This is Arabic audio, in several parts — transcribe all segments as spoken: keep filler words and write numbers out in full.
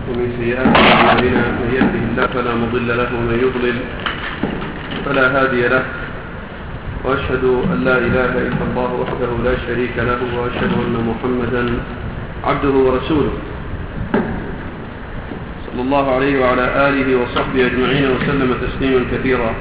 ومن سيئات أعمالنا من يهده الله فلا مضل له ومن يضلل فلا هادي له، وأشهد أن لا إله إلا الله وحده لا شريك له، وأشهد أن محمدا عبده ورسوله صلى الله عليه وعلى آله وصحبه أجمعين وسلم تسليما كثيرا.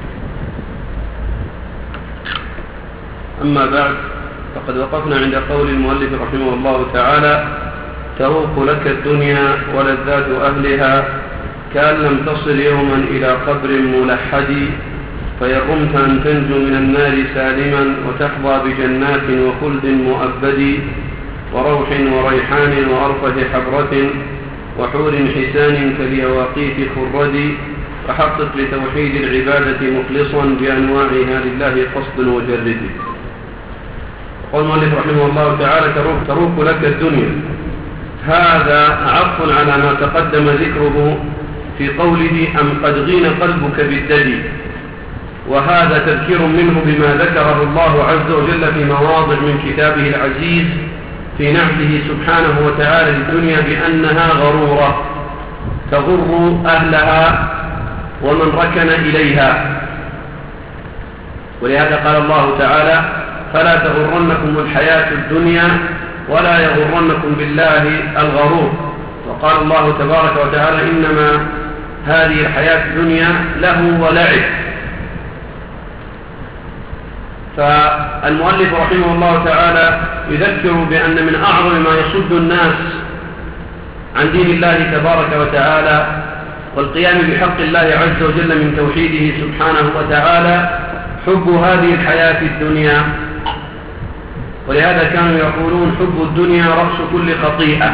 أما بعد، فقد وقفنا عند قول المؤلف رحمه الله تعالى: تروق لك الدنيا ولذات أهلها كأن لم تصل يوما إلى قبر ملحد، فيرمت أن تنجو من النار سالما وتحظى بجنات وخلد مؤبد، وروح وريحان وأرفه حبرة وحور حسان كاليواقيت خرد، فحقق لتوحيد العبادة مخلصا بأنواعها لله قصد وجرد. قال المؤلف رحمه الله تعالى: تروق, تروق لك الدنيا. هذا عطف على ما تقدم ذكره في قوله: أم قد غين قلبك بالددي، وهذا تذكير منه بما ذكره الله عز وجل في مواضع من كتابه العزيز في نعته سبحانه وتعالى للدنيا بأنها غرورة تغر أهلها ومن ركن إليها. ولهذا قال الله تعالى: فلا تغرنكم الحياة الدنيا ولا يغرنكم بالله الغرور. وقال الله تبارك وتعالى: إنما هذه الحياة الدنيا له ولعب. فالمؤلف رحمه الله تعالى يذكر بأن من أعظم ما يصد الناس عن دين الله تبارك وتعالى والقيام بحق الله عز وجل من توحيده سبحانه وتعالى حب هذه الحياة الدنيا. ولهذا كانوا يقولون: حب الدنيا رأس كل خطيئة.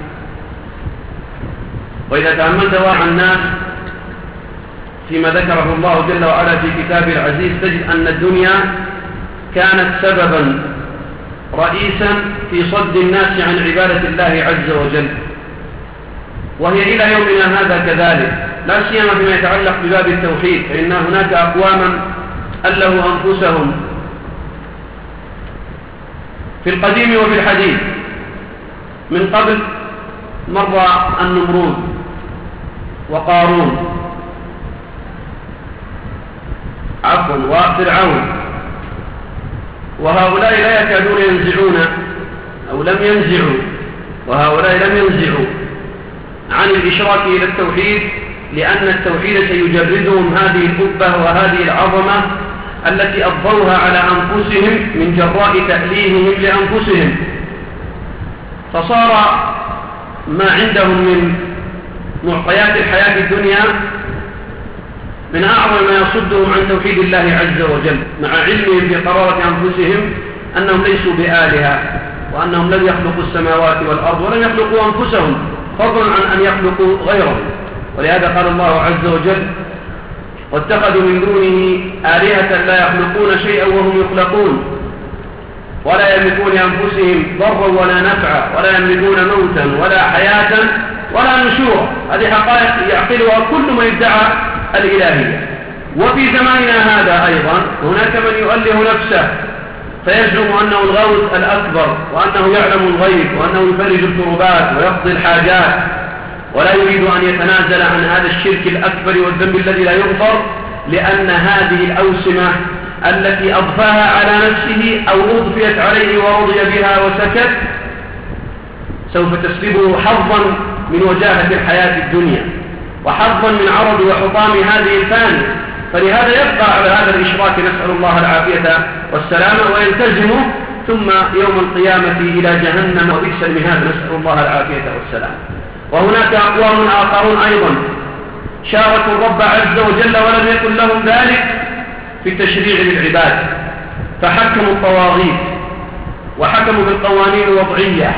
وإذا تأملت واقع الناس فيما ذكره الله جل وعلا في كتابه العزيز تجد أن الدنيا كانت سببا رئيسا في صد الناس عن عبادة الله عز وجل، وهي إلى يومنا هذا كذلك، لا سيما فيما يتعلق بباب التوحيد، فإن هناك أقواما ألهوا أنفسهم في القديم وفي الحديث. من قبل مر النمرود وقارون عفوا وفرعون، وهؤلاء لا يكادون ينزعون أو لم ينزعوا وهؤلاء لم ينزعوا عن الإشراك إلى التوحيد، لأن التوحيد سيجردهم هذه الحبة وهذه العظمة التي أضوها على أنفسهم من جراء تأليههم لأنفسهم. فصار ما عندهم من معطيات الحياة الدنيا من أعظم ما يصدهم عن توحيد الله عز وجل، مع علمهم بقرارة أنفسهم أنهم ليسوا بآلهة، وأنهم لم يخلقوا السماوات والأرض ولم يخلقوا أنفسهم، فضلا عن أن يخلقوا غيرهم. ولهذا قال الله عز وجل: واتخذوا من دونه آلهة لا يخلقون شيئا وهم يخلقون ولا يملكون لأنفسهم ضرا ولا نفعا ولا يملكون موتا ولا حياة ولا نشورا. هذه حقائق يعقلها كل من ادعى الإلهية. وفي زماننا هذا أيضا هناك من يؤله نفسه فيزعم أنه الغوث الأكبر، وأنه يعلم الغيب، وأنه يفرج الكربات ويقضي الحاجات، ولا يريد أن يتنازل عن هذا الشرك الأكبر والذنب الذي لا يغفر، لأن هذه الأوسمة التي أضفاها على نفسه أو أضفيت عليه ورضي بها وسكت سوف تسلبه حظا من وجاهة الحياة الدنيا وحظا من عرض وحطام هذه الفانية. فلهذا يبقى على هذا الإشراك، نسأل الله العافية والسلامة، ويلتزمه ثم يوم القيامة إلى جهنم وبئس المهاد، نسأل الله العافية والسلامة. وهناك أقوام آخرون أيضا شاركوا الرب عز وجل ولم يكن لهم ذلك في التشريع للعباد، فحكموا الطواغيت وحكموا بالقوانين الوضعية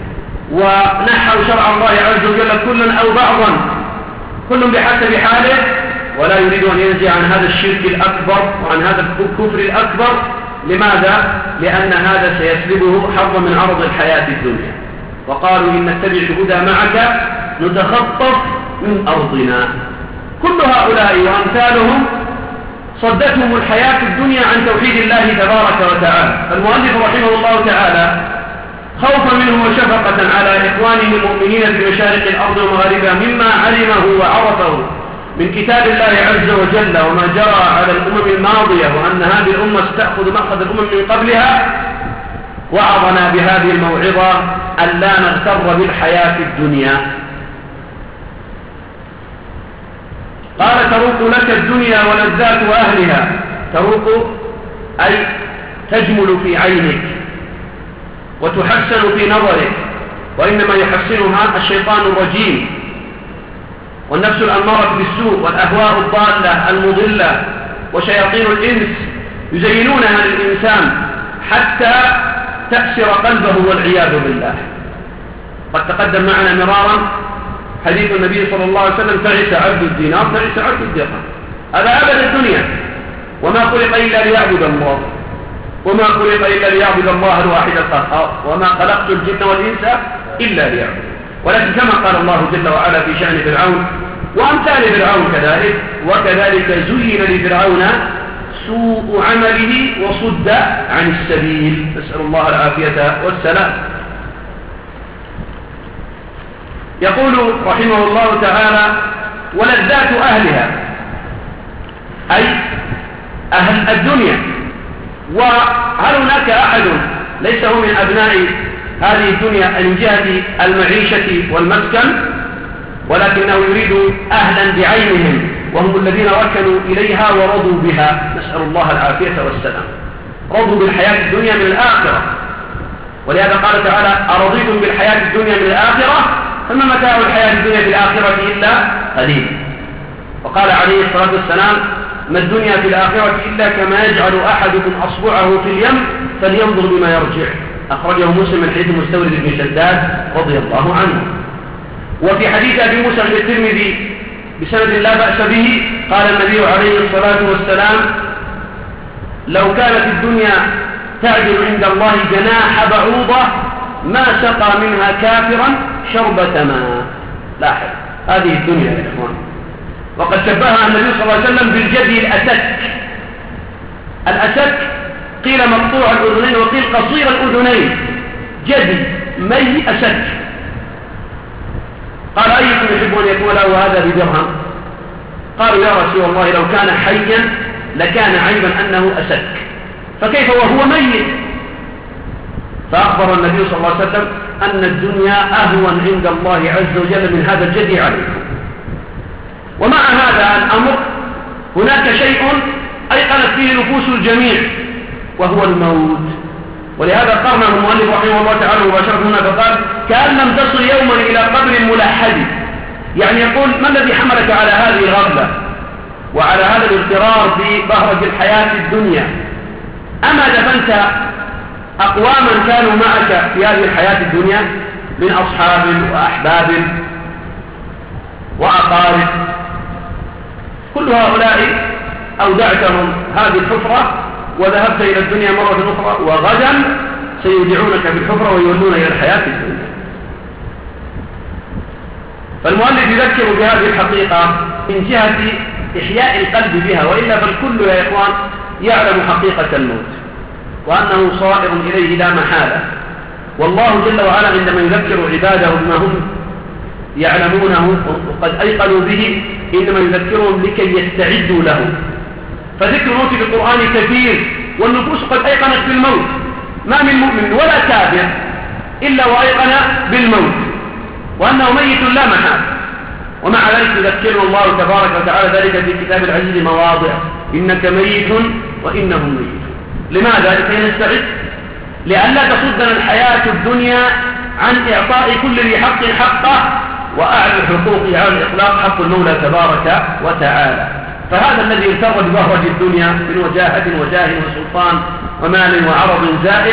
ونحوا شرع الله عز وجل كلا أو بعضا، كل بحسب حاله، ولا يريد أن ينزع عن هذا الشرك الأكبر وعن هذا الكفر الأكبر. لماذا؟ لأن هذا سيسلبه حظا من عرض الحياة الدنيا. وقالوا: إن نتبع الهدى معك نتخطف من أرضنا. كل هؤلاء وأمثالهم صدتهم الحياة الدنيا عن توحيد الله تبارك وتعالى. فالمؤلف رحمه الله تعالى خوفا منه وشفقة على إخوانه المؤمنين في مشارق الأرض ومغاربها مما علمه وعرفه من كتاب الله عز وجل وما جرى على الأمم الماضية وأن هذه الأمة ستأخذ مأخذ الأمم من قبلها، وعظنا بهذه الموعظة أن لا نغتر بالحياة الدنيا. قال تروق لك الدنيا ولذات أهلها. تروق أي تجمل في عينك وتحسن في نظرك، وإنما يحسنها الشيطان الرجيم والنفس الأمارة بالسوء والأهواء الضالة المضلة وشياطين الإنس يزينونها للإنسان حتى تأسر قلبه والعياذ بالله. قد تقدم معنا مرارا حديث النبي صلى الله عليه وسلم: تعس عبد الدينار تعس عبد الدرهم. هذا أبد الدنيا، وما خلق إلا ليعبد الله، وما خلق إلا ليعبد الله الواحد القهار، وما خلقت الجن والإنس إلا ليعبد. ولكن كما قال الله جل وعلا في شأن فرعون وأمثال فرعون كذلك: وكذلك زين لفرعون سوء عمله وصد عن السبيل، نسأل الله العافية والسلام. يقول رحمه الله تعالى: ولذات أهلها، أي أهل الدنيا. وهل هناك أحد ليس هو من أبناء هذه الدنيا من جهة المعيشة والمسكن، ولكنه يريد أهلا بعينهم وهم الذين ركنوا إليها ورضوا بها، نسأل الله العافية والسلام. رضوا بالحياة الدنيا من الآخرة، ولهذا قال تعالى: أرضيتم بالحياة الدنيا من الآخرة فما متاع الحياة الدنيا في الآخرة إلا قليل. وقال عليه الصلاة والسلام: ما الدنيا في الآخرة إلا كما يجعل أحدكم أصبعه في اليم فلينظر بما يرجع. أخرجه مسلم من حديث مستورد بن شداد رضي الله عنه. وفي حديث أبي موسى الترمذي بسند لا بأس به قال النبي عليه الصلاة والسلام: لو كانت الدنيا تعدل عند الله جناح بعوضة ما سقى منها كافرا شربة ماء. لاحظ هذه الدنيا يا إخوان، وقد شبهها النبي صلى الله عليه وسلم بالجدي الأسك. الأسك قيل مقطوع الأذنين وقيل قصير الأذنين، جدي مي أسك. قال: أيكم يحب أن يكون له هذا بدرهم؟ قالوا: يا رسول الله لو كان حيا لكان عيبا أنه أسك، فكيف وهو ميت؟ فأخبر النبي صلى الله عليه وسلم أن الدنيا أهون عند الله عز وجل من هذا الجدي عليكم. ومع هذا الأمر هناك شيء أيقنت فيه نفوس الجميع وهو الموت، ولهذا قرنه المؤلف رحمه الله تعالى مباشرة هنا فقال: كأن لم تصل يوما إلى قبر ملحد. يعني يقول: ما الذي حملك على هذه الغفلة وعلى هذا الاغترار ببهرج الحياة الدنيا؟ أما دفنت أقواما كانوا معك في هذه الحياة الدنيا من أصحاب وأحباب وأقارب، كل هؤلاء أودعتهم هذه الحفرة وذهبت إلى الدنيا مرة أخرى، وغدا سيودعونك في الحفرة ويولون إلى الحياة الدنيا. فالمؤلف يذكر بهذه الحقيقة من جهة إحياء القلب بها، وإلا فالكل يا إخوان يعلم حقيقة الموت وأنه صائر إليه لا محالة. والله جل وعلا عندما يذكر عباده بما هم يعلمونه وقد أيقنوا به إنما يذكرهم لكي يستعدوا له. فذكر الموت في القرآن كثير، والنفوس قد أيقنت بالموت، ما من مؤمن ولا كافر إلا وأيقن بالموت وأنه ميت لا محال. ومع ذلك يذكرنا الله تبارك وتعالى ذلك في كتاب العزيز مواضع: إنك ميت وإنهم ميت. لماذا؟ لكي نستعد، لئلا تصدنا الحياة الدنيا عن إعطاء كل ذي حق حقه، وأعلى الحقوق على الإطلاق حق المولى تبارك وتعالى. فهذا الذي يغتر ببهرج الدنيا من وجاهة وجاه وسلطان ومال وعرض زائل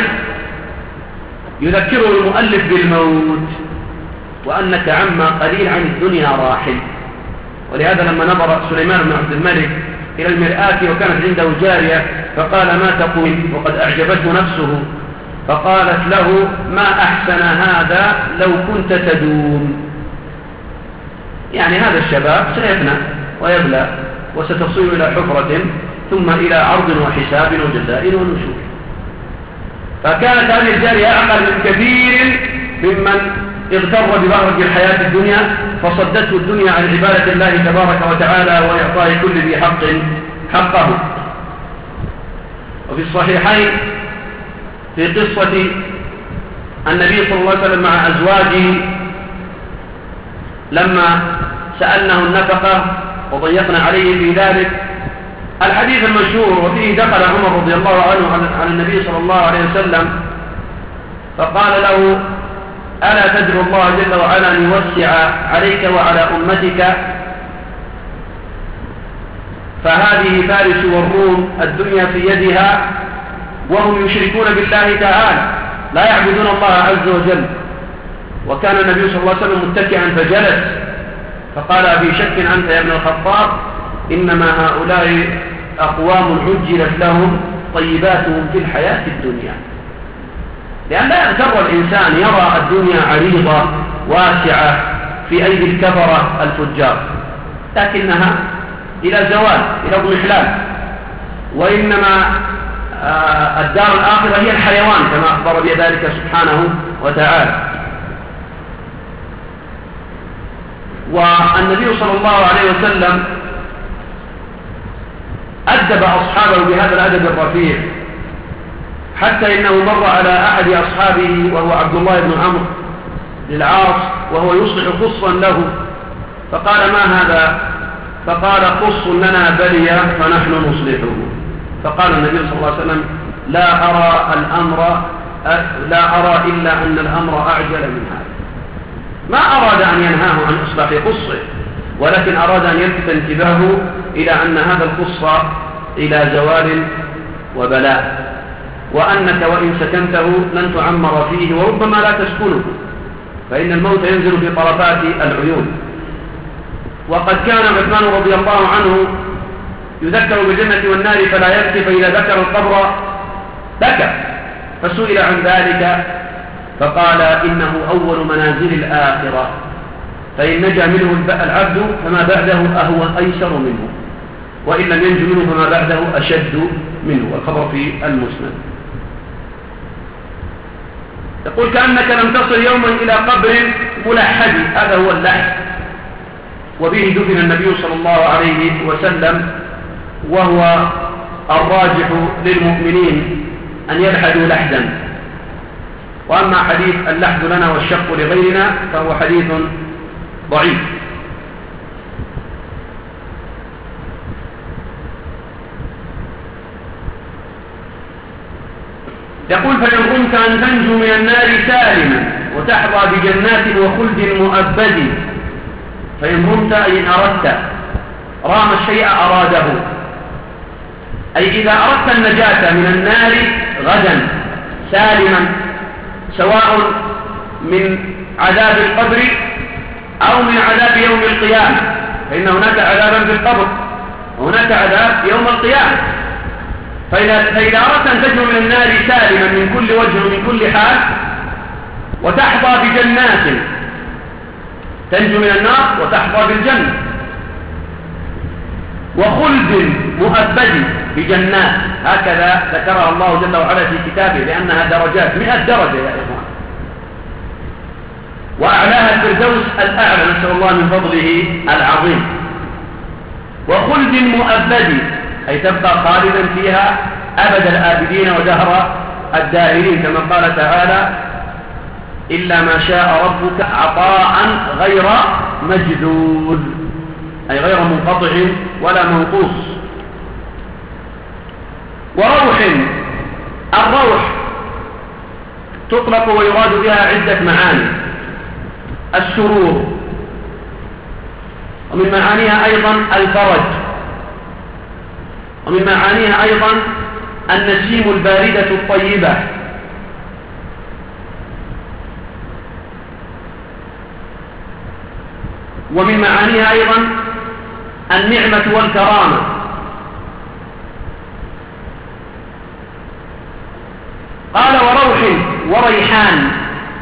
يذكره المؤلف بالموت، وأنك عما قليل عن الدنيا راحل. ولهذا لما نظر سليمان بن عبد الملك إلى المرآة وكانت عنده جارية فقال: ما تقول؟ وقد أعجبته نفسه، فقالت له: ما أحسن هذا لو كنت تدوم. يعني هذا الشباب سيفنى ويبلى وستصير إلى حفرة ثم إلى عرض وحساب وجزاء ونشور. فكانت هذه الجارية أعقل من كثير ممن اغتر ببهرج الحياة الدنيا فصدته الدنيا عن عبادة الله تبارك وتعالى وإعطاء كل ذي حق حقه. وفي الصحيحين في قصة النبي صلى الله عليه وسلم مع أزواجه لما سألناه النفقة وضيقنا عليه في ذلك الحديث المشهور، وفيه دخل عمر رضي الله عنه على النبي صلى الله عليه وسلم فقال له: ألا تدعو الله جل وعلا أن يوسع عليك وعلى أمتك؟ فهذه فارس والروم الدنيا في يدها وهم يشركون بالله تعالى لا يعبدون الله عز وجل. وكان النبي صلى الله عليه وسلم متكئا فجلس فقال: أبي شك أنت يا ابن الخطاب؟ إنما هؤلاء أقوام عجلت لهم طيباتهم في الحياة الدنيا. لأن لا يغتر الإنسان يرى الدنيا عريضة واسعة في أيدي الكفرة الفجار، لكنها إلى زوال إلى اضمحلال، وإنما آه الدار الآخرة هي الحيوان كما أخبر بذلك سبحانه وتعالى. والنبي صلى الله عليه وسلم أدب أصحابه بهذا الأدب الرفيع، حتى إنه مر على أحد أصحابه وهو عبد الله بن عمرو بن العاص وهو يصلح خصا له، فقال: ما هذا؟ فقال: خص لنا بليا فنحن نصلحه. فقال النبي صلى الله عليه وسلم: لا أرى الأمر لا أرى إلا أن الأمر أعجل من هذا. ما أراد أن ينهاه عن إصلاح خصه، ولكن أراد أن يلفت انتباهه إلى أن هذا الخص إلى زوال وبلاء، وأنك وإن سكنته لن تعمر فيه وربما لا تسكنه، فإن الموت ينزل في طرفات العيون. وقد كان عثمان رضي الله عنه يذكر بالجنة والنار فلا يبكي، فإذا ذكر القبر بكى، فسئل عن ذلك فقال: إنه أول منازل الآخرة، فإن نجا منه العبد فما بعده أهون أيسر منه، وإن لم ينج منه فما بعده أشد منه. الخبر في المسند. يقول: كأنك لم تصل يوما إلى قبر ملحد، هذا هو اللحد، وبه دفن النبي صلى الله عليه وسلم، وهو الراجح للمؤمنين أن يلحدوا لحدا. وأما حديث اللحد لنا والشق لغيرنا فهو حديث ضعيف. يقول: فإن قمت أن تنجو من النار سالما وتحظى بجنات وخلد مؤبد. فإن قمت أي إن أردت، رام الشيء أراده، أي إذا أردت النجاة من النار غدا سالما، سواء من عذاب القبر أو من عذاب يوم القيامة، فإن هناك عذابا في القبر وهناك عذاب يوم القيامة. فإذا, فإذا أردت أن تنجو من النار سالما من كل وجه ومن كل حال، وتحظى بجنات، تنجو من النار وتحظى بالجنة، وخلد مؤبد بجنات، هكذا ذكرها الله جل وعلا في كتابه، لأنها درجات، مئة درجة يا إخوان، وأعلاها الفردوس الأعلى، نسأل الله من فضله العظيم. وخلد مؤبد أي تبقى خالدا فيها أبد الآبدين ودهر الداهرين، كما قال تعالى: إلا ما شاء ربك عطاء غير مجدود، أي غير منقطع ولا منقوص. وروح، الروح تطلق ويراد بها عدة معاني: السرور، ومن معانيها أيضا الفرج، ومن معانيها أيضا النسيم الباردة الطيبة، ومن معانيها أيضا النعمة والكرامة. قال: وروح وريحان.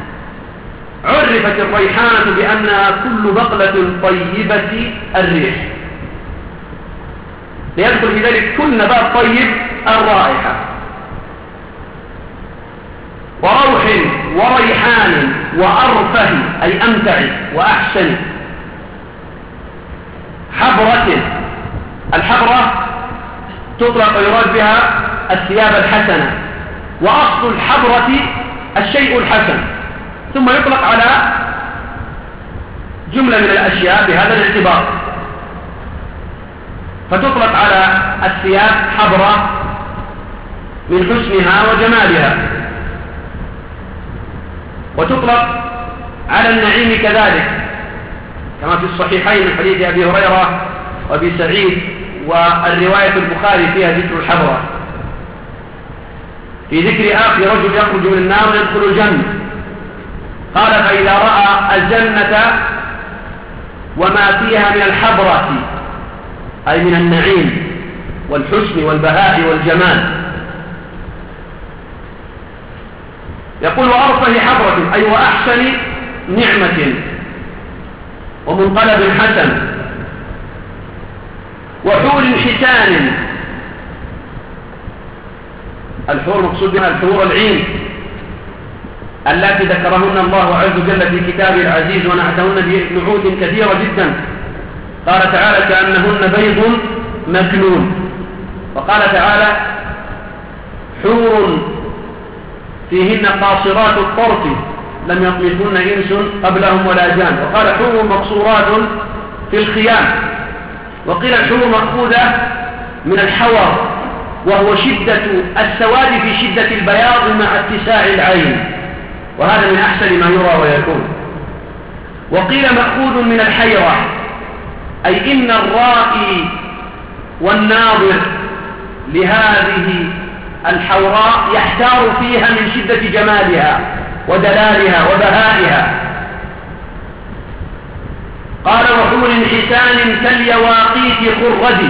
عرفت الريحان بأنها كل بقلة طيبة الريح، ليدخل في ذلك كل نبات طيب الرائحة. وروح وريحان وأرفه أي أمتع وأحسن. حبرة، الحبرة تطلق ويراد بها الثياب الحسنة، وأصل الحبرة الشيء الحسن، ثم يطلق على جملة من الأشياء بهذا الاعتبار، فتطلق على الثياب حبرة من حسنها وجمالها، وتطلق على النعيم كذلك كما في الصحيحين من حديث أبي هريرة وأبي سعيد، والرواية البخاري فيها ذكر الحبرة في ذكر آخر رجل يخرج من النار ويدخل الجنة، قال فإذا رأى الجنة وما فيها من الحبرة أي من النعيم والحسن والبهاء والجمال. يقول وأرفه حبرة أي وأحسن نعمة ومنقلب حسن، وحور حسان، الحور مقصود بها الحور العين التي ذكرهن الله عز وجل في كتابه العزيز ونعتهن بنعوت كثيرة جدا، قال تعالى كأنهن بيض مكنون، وقال تعالى حور فيهن قاصرات الطرف لم يطمثهن إنس قبلهم ولا جان، وقال حور مقصورات في الخيام، وقيل الحور مأخوذة من الحور وهو شدة السواد في شدة البياض مع اتساع العين، وهذا من أحسن ما يرى ويكون. وقيل مأخوذ من الحيرة أي إن الرائي والناظر لهذه الحوراء يحتار فيها من شدة جمالها ودلالها وبهائها. قال وحور حسان كاليواقيت خرد،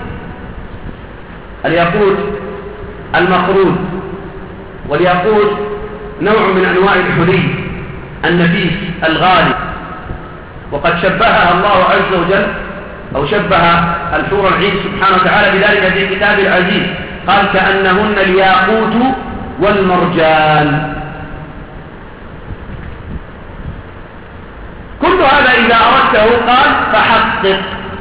الياقوت المخروج، والياقوت نوع من أنواع الحلي النفيس الغالي، وقد شبهها الله عز وجل أو شبه الحور العين سبحانه وتعالى بذلك في كتاب العزيز، قال كأنهن الياقوت والمرجان. كل هذا إذا أردته قال فحقق.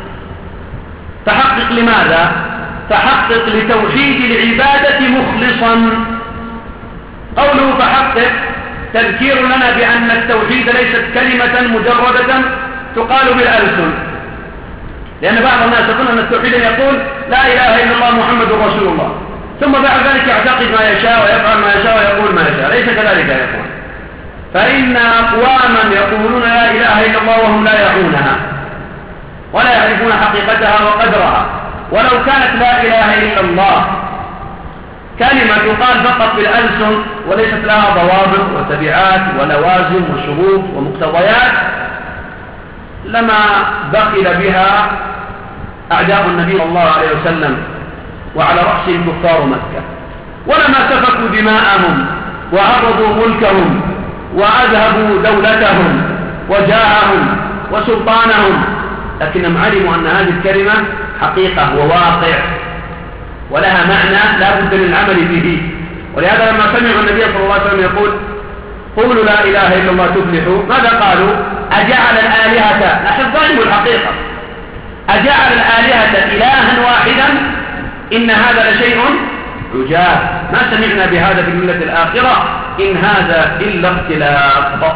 فحقق لماذا؟ فحقق لتوحيد العبادة مخلصا. قوله فحقق تذكير لنا بأن التوحيد ليست كلمة مجردة تقال بالألسن، لأن بعض الناس يقول أن التوحيد يقول لا إله إلا الله محمد رسول الله، ثم بعد ذلك يعتقد ما يشاء ويفعل ما يشاء ويقول ما يشاء. ليس كذلك يا إخوان، فإن أقواما يقولون لا إله إلا الله وهم لا يعونها ولا يعرفون حقيقتها وقدرها، ولو كانت لا إله إلا الله كلمة تقال فقط بالألسن وليست لها ضوابط وتبعات ولوازم وشروط ومقتضيات لما بخل بها أعداء النبي صلى الله عليه وسلم وعلى رأسهم كفار مكة، ولما سفكوا دماءهم وعرضوا ملكهم وأذهبوا دولتهم وجاههم وسلطانهم، لكنهم علموا أن هذه الكلمة حقيقة وواقع ولها معنى لا بد من العمل به. ولهذا لما سمعوا النبي صلى الله عليه وسلم يقول قولوا لا إله إلا الله تفلحوا، ماذا قالوا؟ أجعل الآلهة، نحن ظالموا الحقيقة، أجعل الآلهة إلها واحدا إن هذا لشيء عجاب، ما سمعنا بهذا في الملة الآخرة إن هذا إلا اختلاق.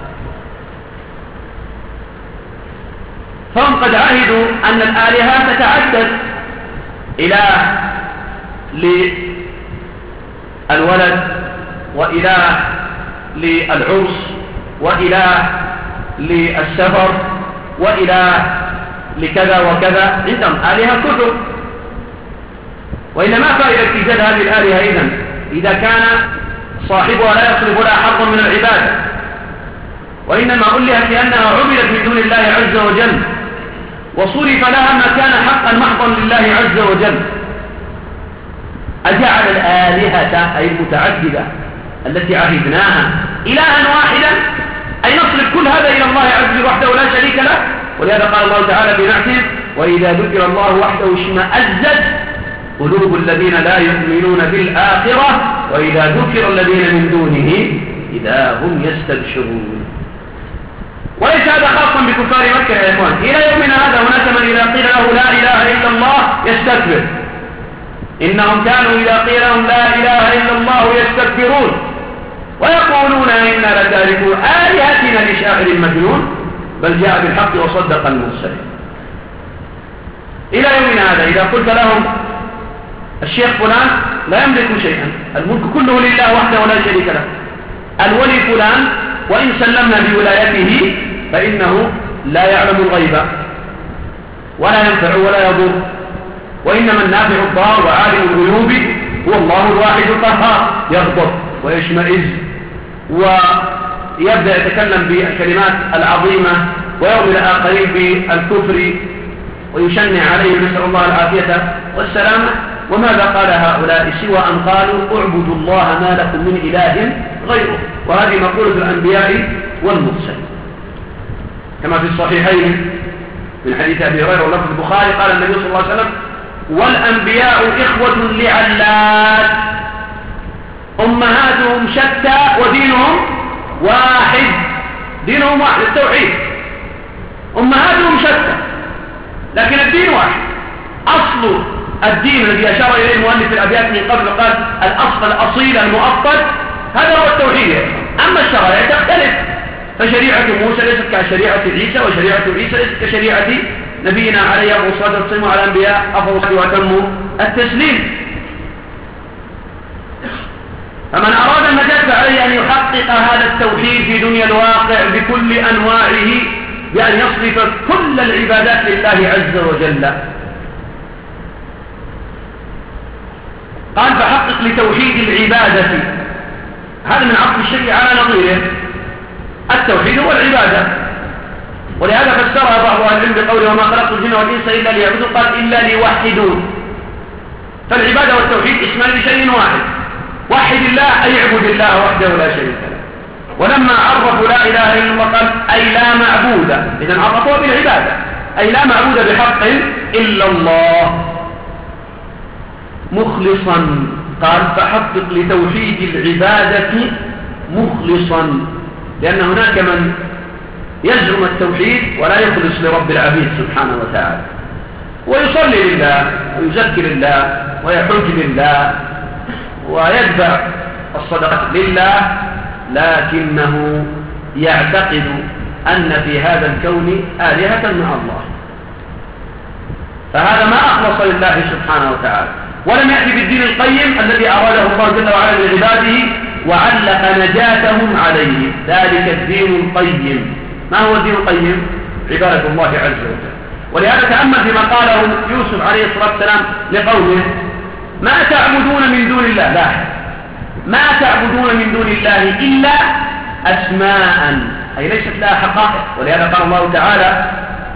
فهم قد عهدوا أن الآلهة تتعدد، إله للولد وإله للعرس وإله للسفر وإله لكذا وكذا، عندهم آلهة كثر. وإلا ما فائدة إيجاد هذه الآلهة إذن إذا كان صاحبها لا يصرف لها حظا من العبادة، وإنما ألهت لأنها عبدت من دون الله عز وجل وصرف لها ما كان حقا محضا لله عز وجل. أجعل الآلهة أي المتعددة التي عهدناها إلها واحدا، أي نصرف كل هذا إلى الله عز وجل وحده لا شريك له. ولهذا قال الله تعالى بنعته وإذا ذكر الله وحده اشمأزت قلوب الذين لا يؤمنون بالآخرة وإذا ذكر الذين من دونه إذا هم يستبشرون. وليس هذا خاصا بكفار مكة يا إخوان، إلى يومنا هذا هناك من إذا قيل له لا إله إلا الله يستكبر. إنهم كانوا إذا قيل لهم لا إله إلا الله يستكبرون ويقولون إنا لتاركو آلهتنا لشاعر مجنون بل جاء بالحق وصدق المرسلين. إلى يومنا هذا إذا قلت لهم الشيخ فلان لا يملك شيئا، الملك كله لله وحده ولا شريك له، الولي فلان وإن سلمنا بولايته فإنه لا يعلم الغيب ولا ينفع ولا يضر، وإنما النافع الضار وعالم الغيوب هو الله الواحد القهار. يغضب ويشمئز ويبدأ يتكلم بالكلمات العظيمة ويرمي الآخرين بالكفر ويشنع عليهم، نسأل الله العافية والسلامة. وماذا قال هؤلاء سوى أن قالوا اعبدوا الله ما لكم من إله غيره، وهذه مقولة الأنبياء والمرسلين كما في الصحيحين من حديث أبي هريرة ولفظ البخاري قال النبي صلى الله عليه وسلم والأنبياء إخوة لعلات أمهاتهم شتى ودينهم واحد. دينهم واحد التوحيد، أمهاتهم شتى لكن الدين واحد. أصل الدين الذي أشار إليه المؤلف الأبيات من قبل قال الأصل الأصيل المؤقت هذا هو التوحيد. أما الشرائع تختلف، فشريعة موسى ليست كشريعة عيسى وشريعة عيسى ليست كشريعة نبينا عليه الصلاة والسلام وعلى الأنبياء أفضل وأتم التسليم. فمن أراد النجاة فعليه أن يحقق هذا التوحيد في دنيا الواقع بكل أنواعه بأن يصرف كل العبادات لله عز وجل. قال فحقق لتوحيد العبادة، هذا من عطف الشيء على نظيره. التوحيد هو العبادة، ولهذا فسرها بعض أهل العلم بقوله وما خلقت الجن والإنس إلا ليعبدون، قال إلا ليوحدون. فالعبادة والتوحيد اسمان لشيء واحد، وحد الله أي اعبد الله وحده لا شريك له. ولما عرفوا لا إله إلا الله قال أي لا معبود، إذن عرفوها بالعبادة أي لا معبود بحق إلا الله. مخلصا قال فحقق لتوحيد العبادة مخلصا، لأن هناك من يزعم التوحيد ولا يخلص لرب العبيد سبحانه وتعالى، ويصلي لله ويزكي لله ويحج لله ويدفع الصدقات لله، لكنه يعتقد أن في هذا الكون آلهة مع الله، فهذا ما أخلص لله سبحانه وتعالى. ولم يأتي بالدين القيم الذي أراده الله جل وعلا لعباده وعلق نجاتهم عليه، ذلك الدين القيم. ما هو الدين القيم؟ عبادة الله عز وجل. ولهذا تأمل فيما قاله يوسف عليه الصلاة والسلام لقومه ما تعبدون من دون الله، لا ما تعبدون من دون الله إلا أسماء، أي ليست لها حقائق. ولهذا قال الله تعالى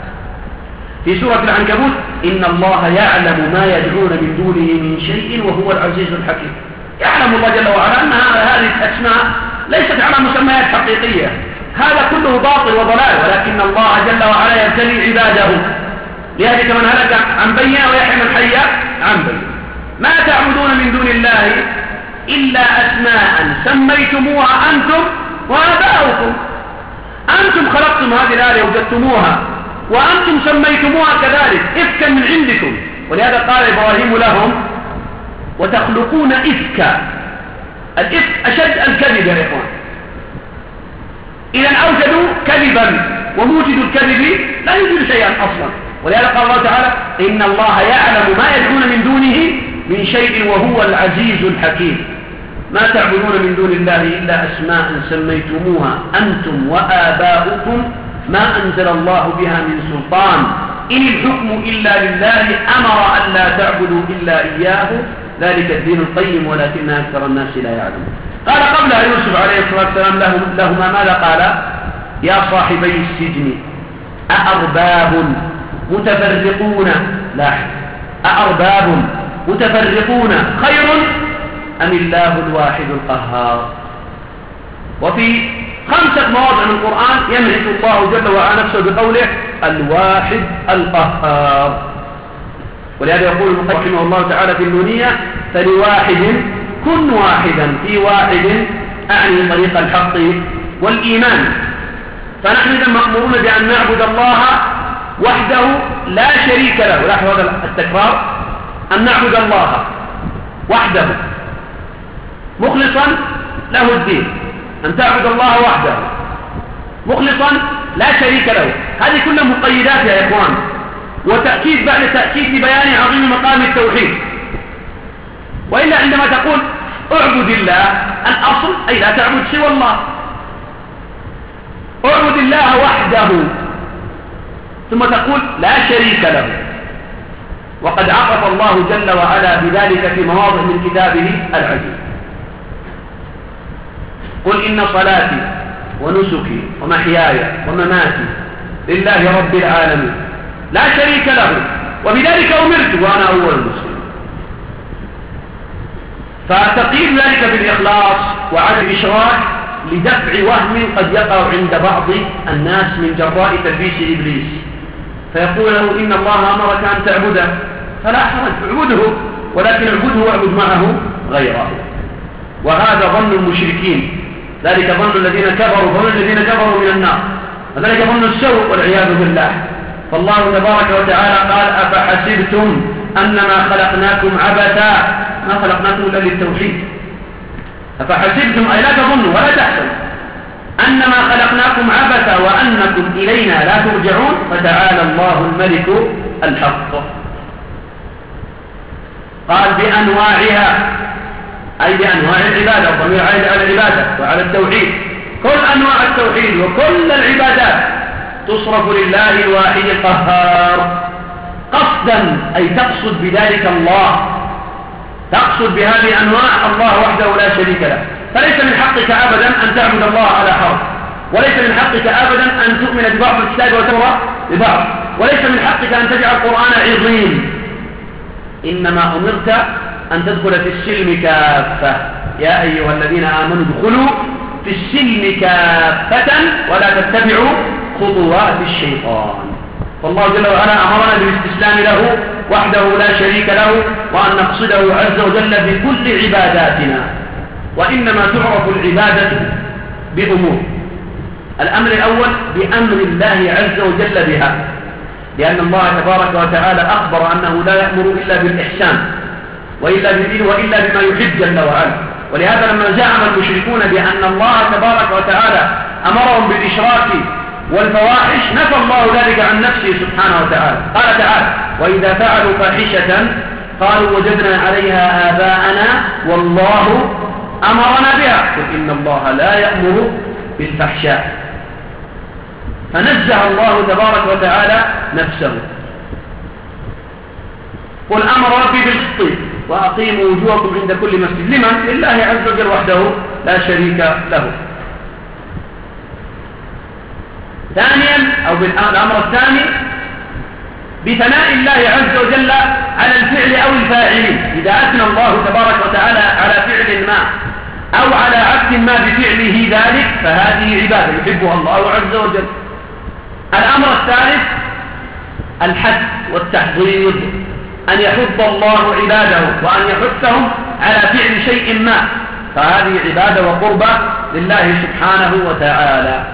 في سورة العنكبوت إن الله يعلم ما يدعون من دونه من شيء وهو العزيز الحكيم. يعلم الله جل وعلا أن هذه الأسماء ليست على مسميات حقيقية، هذا كله باطل وضلال، ولكن الله جل وعلا يبتلي عباده ليهلك من هلك عن بينه ويحيى من حي عن بينه. ما تعبدون من دون الله إلا أسماء سميتموها أنتم وآباؤكم، أنتم خلقتم هذه الآلهة وجدتموها وأنتم سميتموها كذلك إفكا من عندكم. ولهذا قال إبراهيم لهم وتخلقون إفكا. الإفك أشد الكذب يا إخوان، إذا أوجدوا كذبا وموجد الكذب لا يوجد شيئا أصلا. ولهذا قال الله تعالى إن الله يعلم ما يدعون من دونه من شيء وهو العزيز الحكيم. ما تعبدون من دون الله إلا أسماء سميتموها أنتم وآباؤكم ما أنزل الله بها من سلطان إن الحكم إلا لله أمر أن لا تعبدوا إلا إياه ذلك الدين القيم ولكن أكثر الناس لا يعلمون. قال قبلها يوسف عليه الصلاة والسلام لهم لهما ماذا قال؟ يا صاحبي السجن أأرباب متفرقون، لا أأرباب متفرقون خير أم الله الواحد القهار. وفي خمسة مواضع من القرآن يملك الله جل وعلا نفسه بقوله الواحد القهار. ولهذا يقول المقدم رحمه الله تعالى في النونية: فلواحد كن واحدا في واحد، أعني طريق الحق والإيمان. فنحن إذا مأمورون بأن نعبد الله وحده لا شريك له. لاحظوا هذا التكرار، أن نعبد الله وحده مخلصا له الدين، أن تعبد الله وحده مخلصا لا شريك له. هذه كلها مقيدات يا إخوان، وتأكيد بعد تأكيد لبيان عظيم مقام التوحيد. وإلا عندما تقول اعبد الله، الأصل أي لا تعبد سوى الله، اعبد الله وحده، ثم تقول لا شريك له. وقد عرف الله جل وعلا بذلك في مواضع من كتابه العزيز: قل إن صلاتي ونسكي ومحياي ومماتي لله رب العالمين لا شريك له وبذلك أمرت وأنا أول المسلمين. فتقييد ذلك بالإخلاص وعدم الإشراك لدفع وهم قد يقع عند بعض الناس من جراء تلبيس إبليس، فيقول له إن الله أمرك أن تعبده فلا حرج اعبده، ولكن اعبده واعبد معه غيره. وهذا ظن المشركين، ذلك ظن الذين كفروا، ظن الذين كفروا من النار، وذلك ظن السوء والعياذ بالله. فالله تبارك وتعالى قال: أفحسبتم أنما خلقناكم عبثا، ما خلقناكم إلا للتوحيد. أفحسبتم أي لا تظنوا ولا تحسبوا أنما خلقناكم عبثا وأنكم إلينا لا ترجعون، فتعالى الله الملك الحق. قال بأنواعها، أي بأنواع العبادة، الضمير عائد على العبادة وعلى التوحيد. كل أنواع التوحيد وكل العبادات تصرف لله الواحد القهار قصدا، أي تقصد بذلك الله، تقصد بهذه الأنواع الله وحده لا شريك له. فليس من حقك أبدا أن تعبد الله على حرف، وليس من حقك أبدا أن تؤمن ببعض الكتاب وتكفر ببعض، وليس من حقك أن تجعل القرآن عظيم. إنما أمرت أن تدخل في السلم كافة. يا أيها الذين آمنوا ادخلوا في السلم كافة ولا تتبعوا خطوات الشيطان. فالله جل وعلا أمرنا بالاستسلام له وحده لا شريك له، وأن نقصده عز وجل بكل عباداتنا. وإنما تعرف العبادة بأمور. الأمر الأول بأمر الله عز وجل بها، لأن الله تبارك وتعالى أخبر أنه لا يأمر إلا بالإحسان وإلا بالدين وإلا بما يحب جل وعلا. ولهذا لما زعم المشركون بأن الله تبارك وتعالى أمرهم بالإشراك والفواحش، نفى الله ذلك عن نفسه سبحانه وتعالى. قال تعالى: وإذا فعلوا فاحشة قالوا وجدنا عليها آباءنا والله أمرنا بها، قل إن الله لا يأمر بالفحشاء. فنزه الله تبارك وتعالى نفسه. قل أمر ربي بالقسط وأقيموا وجوهكم عند كل مسجد. لمن؟ لله عز وجل وحده لا شريك له. ثانيا أو بالأمر الثاني بثناء الله عز وجل على الفعل أو الفاعلين. إذا أثنى الله تبارك وتعالى على فعل ما أو على عبد ما بفعله ذلك فهذه عبادة يحبها الله عز وجل. الأمر الثالث الحث والتحضيض، أن يحض الله عباده وأن يحثهم على فعل شيء ما، فهذه عبادة وقربة لله سبحانه وتعالى.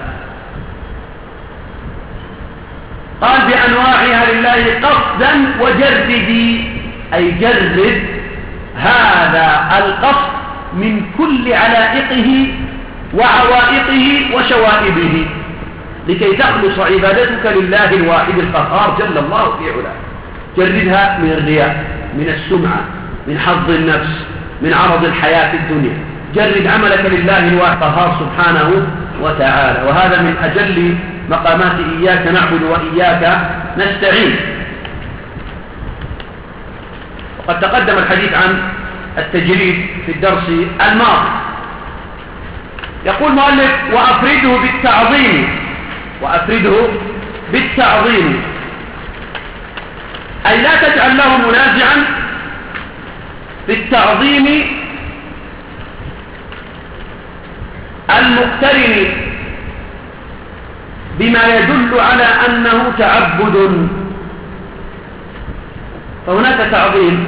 قال بأنواعها لله قصدا وجرد، أي جرد هذا القصد من كل علائقه وعوائقه وشوائبه، لكي تخلص عبادتك لله الواحد القهار جل الله في علاه. جردها من الرياء، من السمعة، من حظ النفس، من عرض الحياة الدنيا. جرد عملك لله الواحد القهار سبحانه وتعالى. وهذا من أجل مقامات إياك نعبد وإياك نستعين. وقد تقدم الحديث عن التجريد في الدرس الماضي. يقول مؤلف: وأفرده بالتعظيم، وأفرده بالتعظيم، أي لا تجعل له منازعا في التعظيم المقترن بما يدل على أنه تعبد. فهناك تعظيم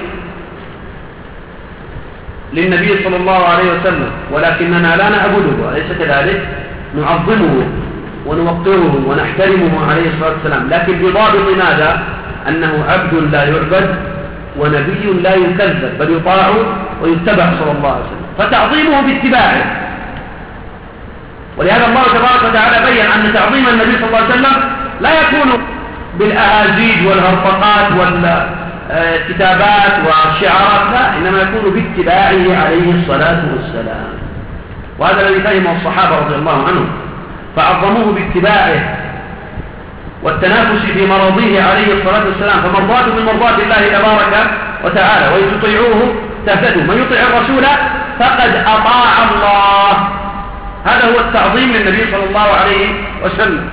للنبي صلى الله عليه وسلم، ولكننا لا نعبده، أليس كذلك؟ نعظمه ونوقره ونحترمه عليه الصلاة والسلام، لكن بضابط ماذا؟ أنه عبد لا يعبد ونبي لا يكذب، بل يطاع ويتبع صلى الله عليه وسلم، فتعظيمه باتباعه. ولهذا الله تبارك وتعالى بيّن أن تعظيم النبي صلى الله عليه وسلم لا يكون بالأهازيج والهرطقات والكتابات والشعارات، لا، إنما يكون باتباعه عليه الصلاة والسلام. وهذا الذي فهمه الصحابة رضي الله عنهم، فعظموه باتباعه والتنافس في مرضيه عليه الصلاة والسلام، فمرضاته من مرضات الله تبارك وتعالى، وإن تطيعوه تهتدوا، من يطيع الرسول فقد أطاع الله. هذا هو التعظيم للنبي صلى الله عليه وسلم.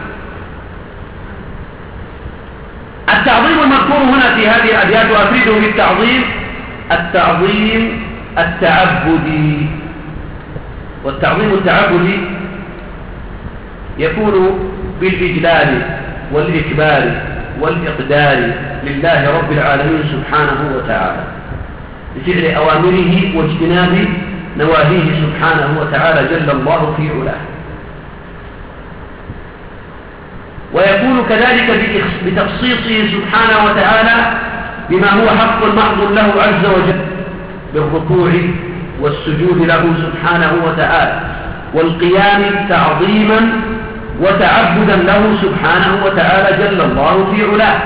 التعظيم المذكور هنا في هذه الأبيات وأفرده بالتعظيم التعظيم التعبدي، والتعظيم التعبدي يكون بالإجلال والإكبار والإقدار لله رب العالمين سبحانه وتعالى، بفعل أوامره واجتناب نواهيه سبحانه وتعالى جل الله في علاه. ويكون كذلك بتخصيصه سبحانه وتعالى بما هو حق محض له عز وجل، بالركوع والسجود له سبحانه وتعالى، والقيام تعظيما وتعبدا له سبحانه وتعالى جل الله في علاه.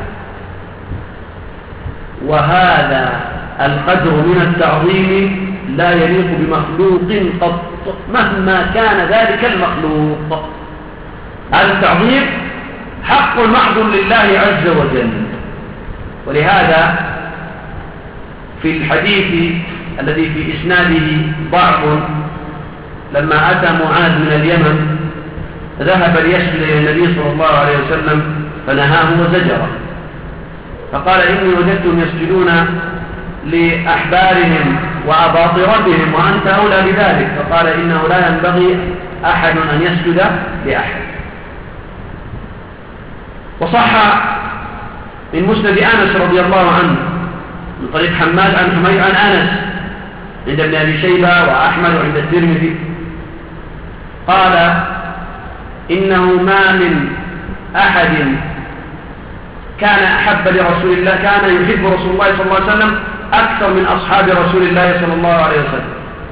وهذا القدر من التعظيم لا يليق بمخلوق قط مهما كان ذلك المخلوق. هذا التعظيم حق محض لله عز وجل. ولهذا في الحديث الذي في إسناده ضعف، لما أتى معاذ من اليمن ذهب ليسجد إلى النبي صلى الله عليه وسلم فنهاه وزجره، فقال إني وجدتهم يسجدون لأحبارهم وأباطرتهم وأنت أولى بذلك، فقال إنه لا ينبغي أحد أن يسجد لأحد. وصح من مسند أنس رضي الله عنه من طريق حماد عن حميد عن أنس عند ابن أبي شيبة وأحمد وعند الترمذي قال إنه ما من أحد كان أحب لرسول الله، كان يحب رسول الله صلى الله عليه وسلم أكثر من أصحاب رسول الله صلى الله عليه وسلم،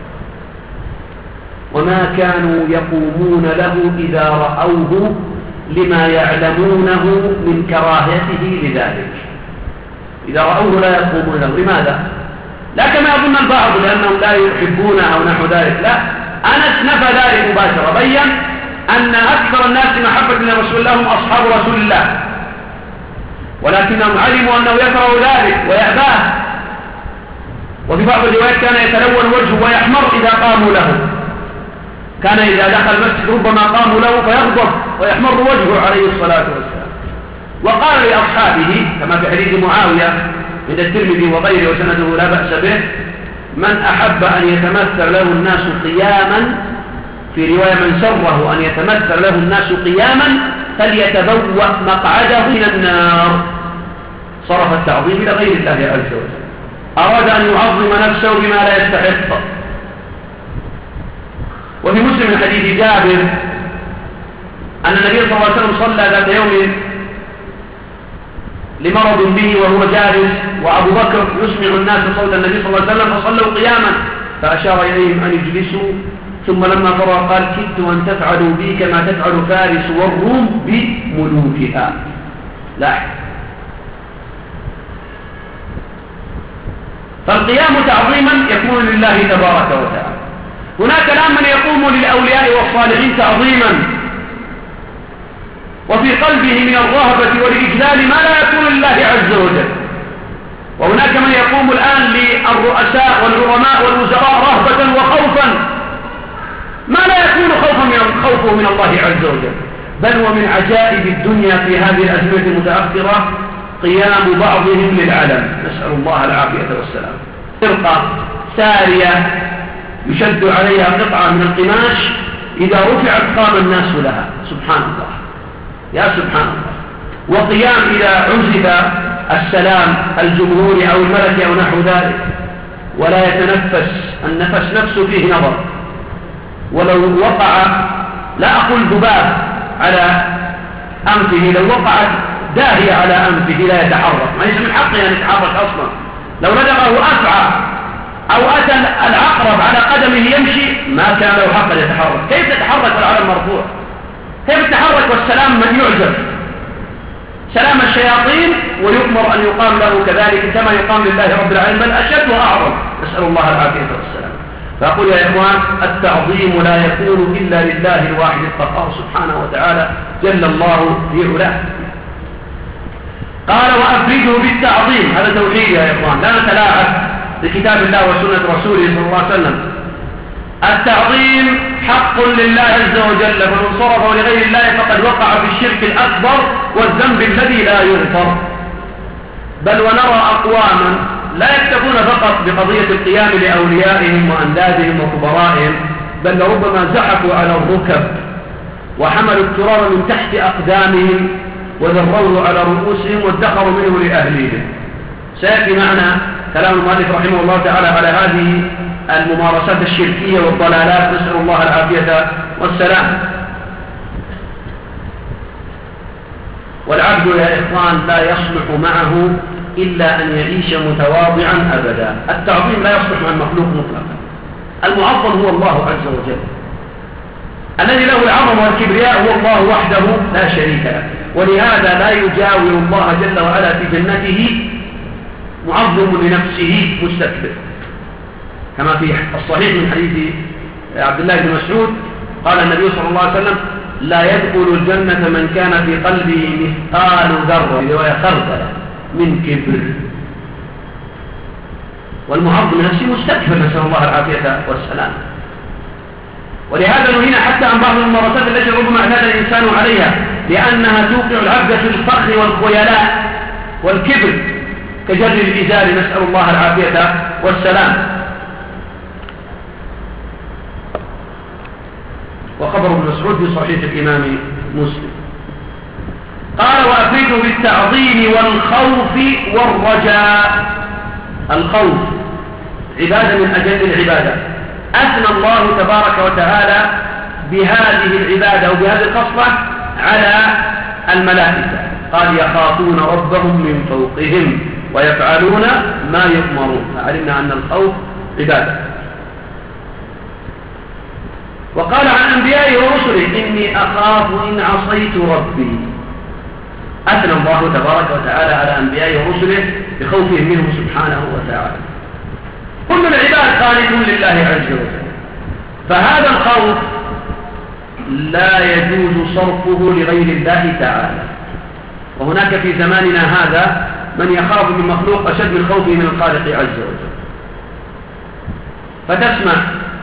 وما كانوا يقومون له إذا رأوه لما يعلمونه من كراهيته لذلك. إذا رأوه لا يقومون له، لماذا؟ لا كما يظن البعض لأنهم لا يحبونه أو نحو ذلك، لا، أنس نفى ذلك مباشرة، بيّن أن أكثر الناس محبة لرسول الله هم أصحاب رسول الله، ولكنهم علموا أنه يكره ذلك ويأباه. وفي بعض الروايات كان يتلون وجهه ويحمر إذا قاموا له، كان إذا دخل المسجد ربما قاموا له فيغضب ويحمر وجهه عليه الصلاة والسلام. وقال لأصحابه كما في حديث معاوية عند الترمذي وغيره وسنده لا بأس به: من أحب أن يتمثل له الناس قياما، في رواية من سره أن يتمثل له الناس قياما فليتبوأ مقعده من النار. صرف التعظيم إلى غير الله عز وجل، أراد أن يعظم نفسه بما لا يستحق. وفي مسلم من حديث جابر أن النبي صلى الله عليه وسلم صلى ذات يوم لمرض به وهو جالس، وأبو بكر يسمع الناس صوت النبي صلى الله عليه وسلم فصلوا قياما، فأشار إليهم أن يجلسوا، ثم لما فرغ قال: كدت أن تفعلوا بي كما تفعل فارس والروم بملوكها. لا، فالقيام تعظيما يكون لله تبارك وتعالى. هناك الآن من يقوم للأولياء والصالحين تعظيما وفي قلبه من الرهبة والإجلال ما لا يكون لله عز وجل، وهناك من يقوم الآن للرؤساء والعظماء والوزراء رهبة وخوفا ما لا يكون خوفا من خوفه من الله عز وجل. بل ومن عجائب الدنيا في هذه الأزمنة المتأخرة قيام بعضهم للعلم، نسأل الله العافية والسلام. فرقة سارية يشد عليها قطعة من القماش، إذا رفعت قام الناس لها، سبحان الله يا سبحان الله. وقيام إذا عزف السلام الجمهوري أو الملكي أو نحو ذلك، ولا يتنفس النفس نفسه فيه نظر. ولو وقع، لا أقول ذباب على أنفه، لو وقعت داهية على أنفه لا يتحرك، ما ليس من حقه أن يتحرك أصلا. لو لدغه أفعى أو أتى العقرب على قدمه يمشي ما كان له حق أن يتحرك. كيف يتحرك والعلم مرفوع؟ كيف يتحرك والسلام من يعزف؟ سلام الشياطين ويؤمر أن يقام له كذلك كما يقام لله رب العالمين، بل أشد وأعظم، نسأل الله العافية والسلام. فأقول يا إخوان، التعظيم لا يكون إلا لله الواحد القهار سبحانه وتعالى جل الله في علاه. قال وأفرده بالتعظيم، هذا توحيد يا إخوان، لا نتلاعب بكتاب الله وسنة رسوله صلى الله عليه وسلم. التعظيم حق لله عز وجل، فمن صرفه لغير الله فقد وقع في الشرك الأكبر والذنب الذي لا يغفر. بل ونرى أقواما لا يكتفون فقط بقضية القيام لأوليائهم وأندادهم وكبرائهم، بل ربما زحفوا على الركب وحملوا التراب من تحت أقدامهم وذروه على رؤوسهم وادخروا منه لأهليهم. سيأتي معنا كلام المؤلف رحمه الله تعالى على هذه الممارسات الشركية والضلالات، نسأل الله العافية والسلام. والعبد يا إخوان لا يصلح معه إلا أن يعيش متواضعا أبدا. التعظيم لا يصلح مع المخلوق مطلقا. المعظم هو الله عز وجل الذي له العظمة والكبرياء، هو الله وحده لا شريك له، ولهذا لا يجاور الله جل وعلا في جنته معظم لنفسه مستكبر، كما في الصحيح من حديث عبد الله بن مسعود قال النبي صلى الله عليه وسلم لا يدخل الجنة من كان في قلبه مثقال ذرة رواية خردلة من كبر. والمعظم لنفسه مستكبر، نسأل الله العافية والسلام. ولهذا نهينا حتى عن بعض الممارسات التي ربما اعتاد الإنسان عليها، لأنها توقع العبد في الفخر والخيلاء والكبر كجر الإزار، نسأل الله العافية والسلام. وخبر ابن مسعود في صحيح الإمام مسلم. قال وأفرده بالتعظيم والخوف والرجاء. الخوف عبادة من أجل العبادة، أثنى الله تبارك وتعالى بهذه العبادة وبهذه الخصلة على الملائكة، قال يخافون ربهم من فوقهم ويفعلون ما يؤمرون، فعلمنا أن الخوف عبادة. وقال عن أنبيائه ورسله إني أخاف إن عصيت ربي. أثنى الله تبارك وتعالى على أنبيائه ورسله بخوفهم منه سبحانه وتعالى. كل العباد قانتون لله عز وجل، فهذا الخوف لا يجوز صرفه لغير الله تعالى. وهناك في زماننا هذا من يخاف من مخلوق أشد من خوفه من الخالق عز وجل. فتسمع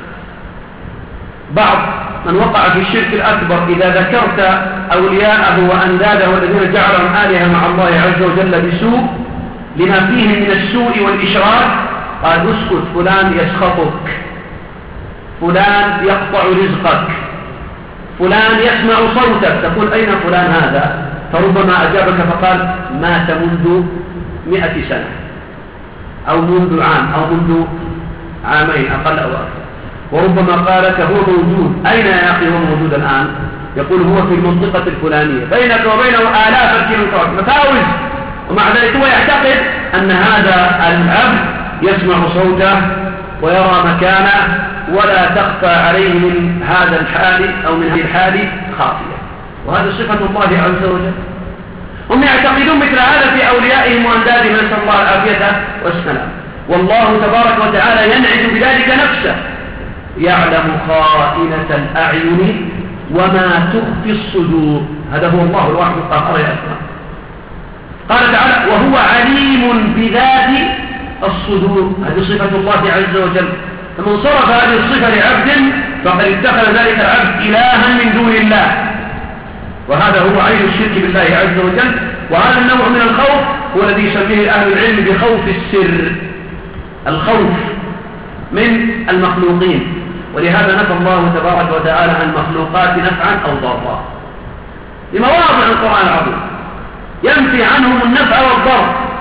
بعض من وقع في الشرك الأكبر إذا ذكرت أولياءه وأنداده والذين جعلهم آلهة مع الله عز وجل بسوء لما فيهم من السوء والإشراك، قال اسكت، فلان يسخطك، فلان يقطع رزقك، فلان يسمع صوتك، تقول أين فلان هذا؟ فربما أجابك فقال مات منذ مئة سنة أو منذ عام أو منذ عامين أقل أو أكثر. وربما قال لك هو موجود، أين يا أخي هو موجود الآن؟ يقول هو في المنطقة الفلانية، بينك وبينه آلاف الكيلومترات مفاوز، ومع ذلك هو يعتقد أن هذا العبد يسمع صوته ويرى مكانه ولا تخفى عليه من هذا الحال أو من هذه الحال خافية. وهذا صفة الله عز وجل. هم يعتقدون مثل هذا في أوليائهم وأندادهم، نسأل الله العافية والسلام. والله تبارك وتعالى ينعت بذلك نفسه، يعلم خائنة الأعين وما تخفي الصدور. هذا هو الله الواحد القهار يا أخوان. قال تعالى وهو عليم بذات الصدور، هذه صفة الله عز وجل. فمن صرف هذه الصفة لعبد فقد اتخذ ذلك العبد إلها من دون الله، وهذا هو عين الشرك بالله عز وجل. وهذا النوع من الخوف هو الذي يسميه أهل العلم بخوف السر، الخوف من المخلوقين. ولهذا نفى الله تبارك وتعالى عن المخلوقات نفعا أو ضرا، لمواضع القرآن العظيم ينفي عنهم النفع والضر،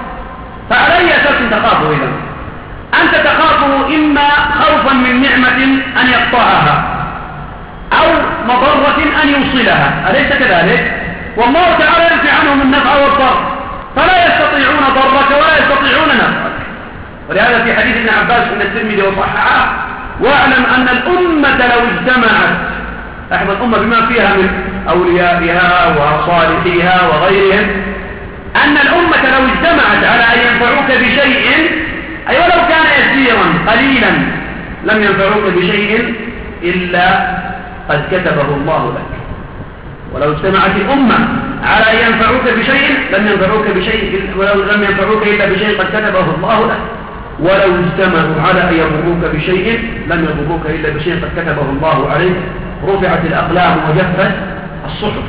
فعلى أي أساس تخافه إذا؟ أنت تخافه إما خوفا من نعمة أن يقطعها أو مضرة أن يوصلها، أليس كذلك؟ والله تعالى ينفي عنهم النفع والضر، فلا يستطيعون ضرك ولا يستطيعون نفعك. ولهذا في حديث ابن عباس من الترمذي وصححه: واعلم أن الأمة لو اجتمعت، أحد الأمة بما فيها من أوليائها وصالحيها وغيرهم، أن الأمة لو اجتمعت على أن ينفعوك بشيء، أي ولو كان يسيرا قليلا، لم ينفعوك بشيء إلا قد كتبه الله لك. ولو اجتمعت الأمة على أن ينفعوك بشيء لم ينفعوك بشيء ولو لم ينفعوك إلا بشيء قد كتبه الله لك، ولو اجتمعوا على أن يضروك بشيء لم يضروك إلا بشيء قد كتبه الله عليك. رفعت الأقلام وجفت الصحف.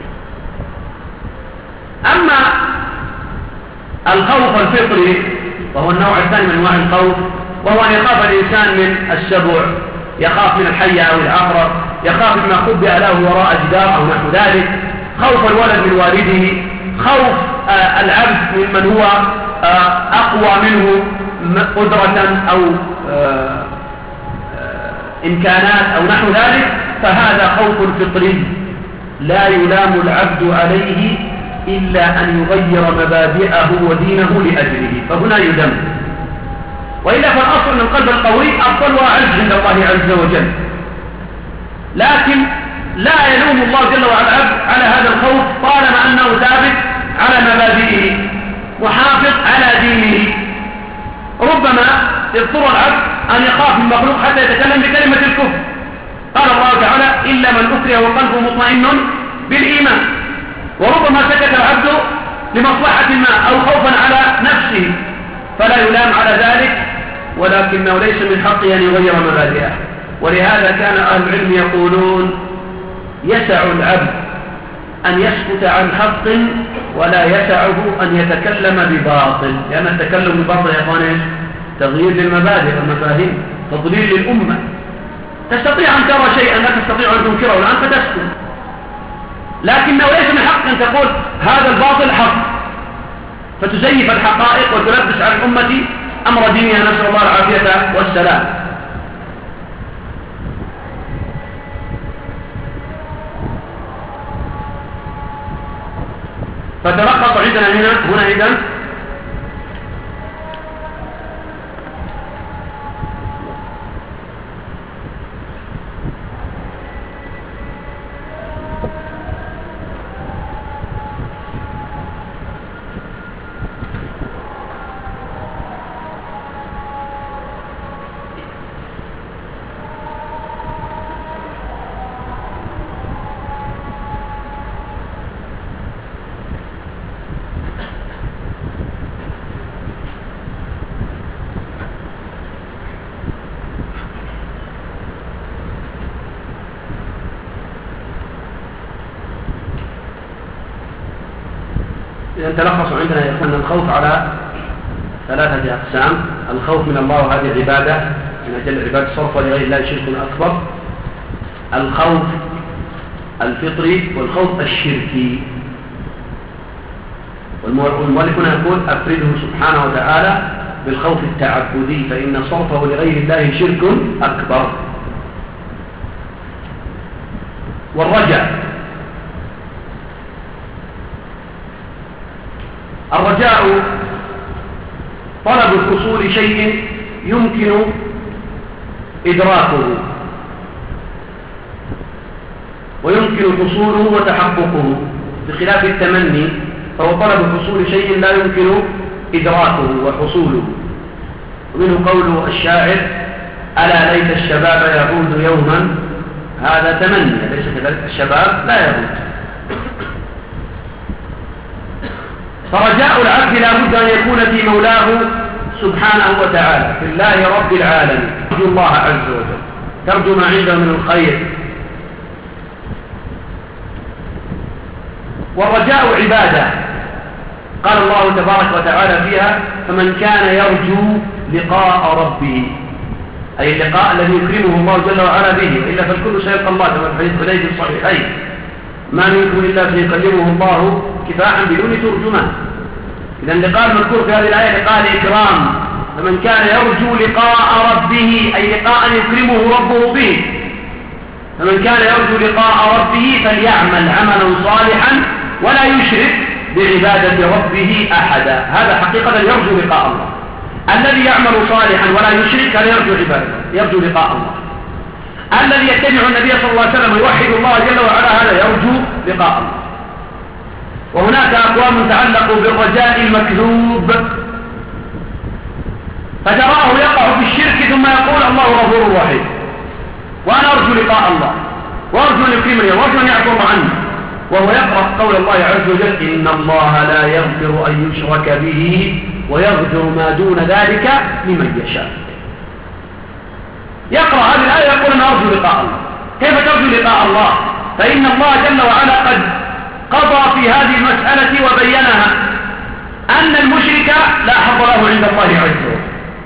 أما الخوف الفطري وهو النوع الثاني من أنواع الخوف، وهو أن يخاف الإنسان من السبع، يخاف من الحية أو العقرب، يخاف مما خبئ له وراء جدار أو نحو ذلك، خوف الولد من والده، خوف آه العبد ممن هو آه أقوى منه قدرة أو آه آه إمكانات أو نحو ذلك، فهذا خوف فطري لا يلام العبد عليه إلا أن يغير مبادئه ودينه لأجله، فهنا يذم. وإلا فالأصل من القلب القوي أفضل وأعز عند الله عز وجل، لكن لا يلوم الله جل وعلا العبد على هذا الخوف طالما أنه ثابت على مبادئه محافظ على دينه. ربما يضطر العبد أن يخاف من مخلوق حتى يتكلم بكلمة الكفر. قال الله تعالى: إلا من أكره وقلبه مطمئن بالإيمان. وربما سكت العبد لمصلحة ما أو خوفا على نفسه، فلا يلام على ذلك، ولكنه ليس من حقه أن يغير مبادئه. ولهذا كان أهل العلم يقولون: يسع العبد أن يسكت عن حق ولا يسعه أن يتكلم بباطل، لأن التكلم بباطل يا إخواني تغيير للمبادئ والمفاهيم، تضليل للأمة. تستطيع أن ترى شيئا لا تستطيع أن تنكره الآن فتسكت، لكنه ليس من حق أن تقول هذا الباطل حق فتزيف الحقائق وتلبس على الأمة أمر دينها، نسأل الله العافية والسلام. فتلخص عندنا هنا هنا إذن تلخص عندنا يا إخواننا الخوف على ثلاثة أقسام: الخوف من الله وهذه عبادة من أجل العبادة صرف لغير الله شرك أكبر، الخوف الفطري، والخوف الشركي. والمؤلف هنا يقول: أفرده سبحانه وتعالى بالخوف التعبدي فإن صرفه لغير الله شرك أكبر. والرجاء، الرجاء طلب حصول شيء يمكن إدراكه ويمكن حصوله وتحققه، بخلاف التمني فهو طلب حصول شيء لا يمكن إدراكه وحصوله. ومنه قول الشاعر: ألا ليت الشباب يعود يوما، هذا تمني، ليس كذلك، الشباب لا يعود. فرجاء العبد لا بد أن يكون في مولاه سبحانه وتعالى، في الله رب العالمين، ترجو الله عز وجل، ترجو ما عنده من الخير. والرجاء عبادة، قال الله تبارك وتعالى فيها: فمن كان يرجو لقاء ربه، أي اللقاء الذي يكرمه الله جل وعلا به، وإلا فالكل سيلقى الله كما في الحديث الذي في الصحيحين: ما منكم إلا سيكلمه الله كفاحا بدون ترجمان. إذا اللقاء المذكور في هذه الآية لقاء الإكرام، فمن كان يرجو لقاء ربه أي لقاء يكرمه ربه به، فمن كان يرجو لقاء ربه فليعمل عملا صالحا ولا يشرك بعبادة ربه أحدا. هذا حقيقة يرجو لقاء الله. الذي يعمل صالحا ولا يشرك هذا يرجو عبادته، يرجو لقاء الله. الذي يتبع النبي صلى الله عليه وسلم ويوحد الله جل وعلا هذا يرجو لقاء الله. وهناك أقوام تعلقوا بالرجاء المكذوب، فتراه يقع في الشرك ثم يقول الله غفور رحيم، وأنا أرجو لقاء الله وأرجو أن يكرمني وأرجو أن يعفو عنه، وهو يقرأ قول الله عز وجل إن الله لا يغفر أن يشرك به ويغفر ما دون ذلك لمن يشاء. يقرأ هذه الآية يقول أنا أرجو لقاء الله. كيف ترجو لقاء الله؟ فإن الله جل وعلا قد قضى في هذه المسألة وبينها أن المشرك لا حظ له عند الله عز وجل.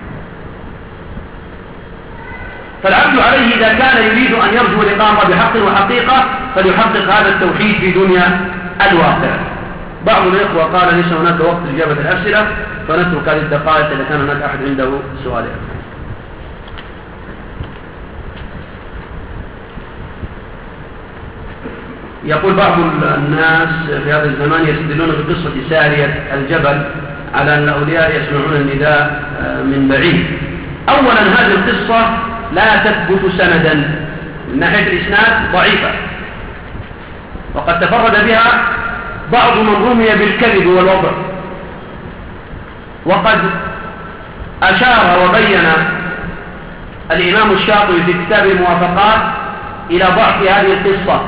فالعبد عليه إذا كان يريد أن يرجو لقاء الله بحق وحقيقة فليحقق هذا التوحيد في دنيا الواقع. بعض الإخوة قال ليس هناك وقت لإجابة الأسئلة، فنترك هذه الدقائق إذا كان هناك أحد عنده سؤال. يقول بعض الناس في هذا الزمان يستدلون بقصة سارية الجبل على أن الأولياء يسمعون النداء من بعيد. أولا هذه القصة لا تثبت سندا من ناحية الإسناد، ضعيفة، وقد تفرد بها بعض من رمي بالكذب والوضع، وقد أشار وبين الإمام الشاطبي في كتاب الموافقات إلى ضعف هذه القصة.